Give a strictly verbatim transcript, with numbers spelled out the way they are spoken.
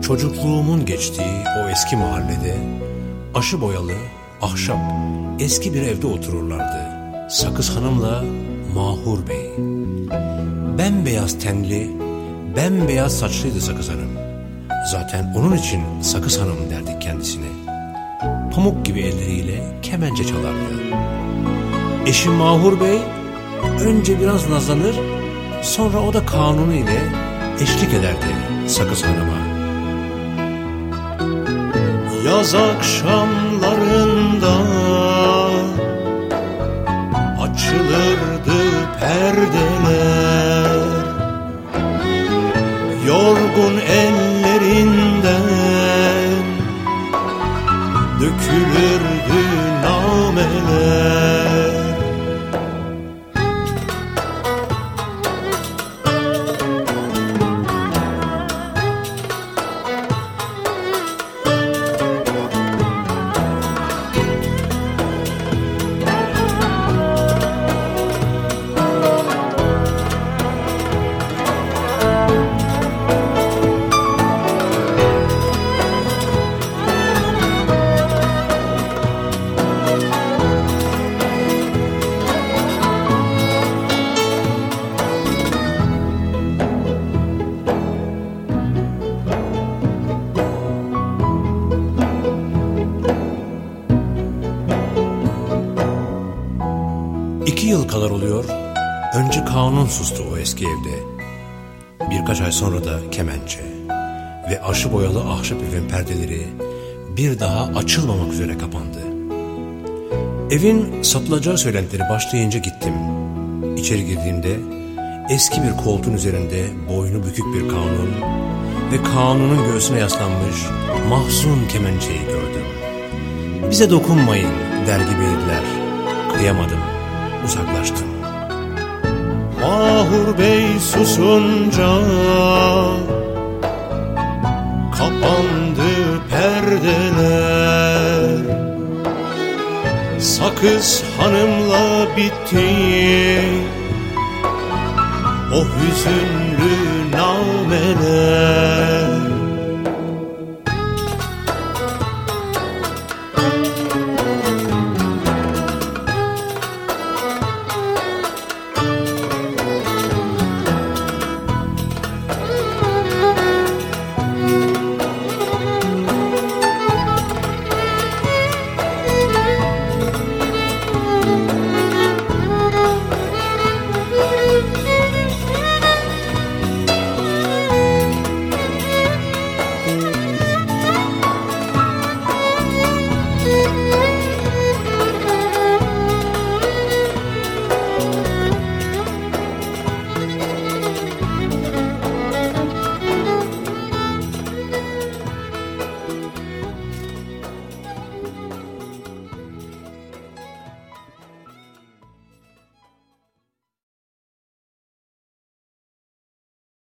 Çocukluğumun geçtiği o eski mahallede aşı boyalı, ahşap, eski bir evde otururlardı Sakız Hanım'la Mahur Bey. Bembeyaz tenli, bembeyaz saçlıydı Sakız Hanım. Zaten onun için Sakız Hanım derdik kendisine. Pamuk gibi elleriyle kemence çalardı. Eşim Mahur Bey önce biraz nazlanır, sonra o da kanunu ile eşlik ederdi Sakız Hanım'a. Yaz akşamlarında açılırdı perdeler, yorgun ellerinden dökülürdü nameler. İki yıl kadar oluyor, önce kanun sustu o eski evde. Birkaç ay sonra da kemençe ve aşı boyalı ahşap evin perdeleri bir daha açılmamak üzere kapandı. Evin satılacağı söylentileri başlayınca gittim. İçeri girdiğimde eski bir koltuğun üzerinde boynu bükük bir kanun ve kanunun göğsüne yaslanmış mahzun kemençeyi gördüm. Bize dokunmayın der gibiydiler. Kıyamadım. Uzaklaştım. Mahur Bey susunca kapandı perdeler. Sakız Hanım'la bitti o hüzünlü nameler.